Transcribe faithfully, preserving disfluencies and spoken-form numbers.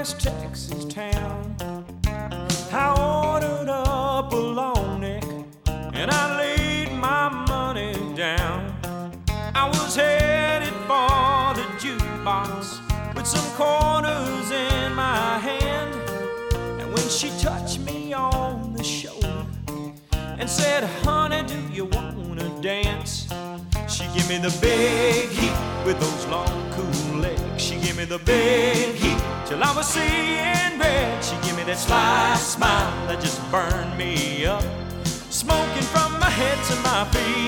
this Texas town. I ordered up a long neck and I laid my money down. I was headed for the jukebox with some quarters in my hand. And when she touched me on the shoulder and said, "Honey, do you wanna dance?" She give me the big heat with those long, cool legs. She give me the big heat till I was seeing red. She give me that sly smile that just burned me up, smoking from my head to my feet.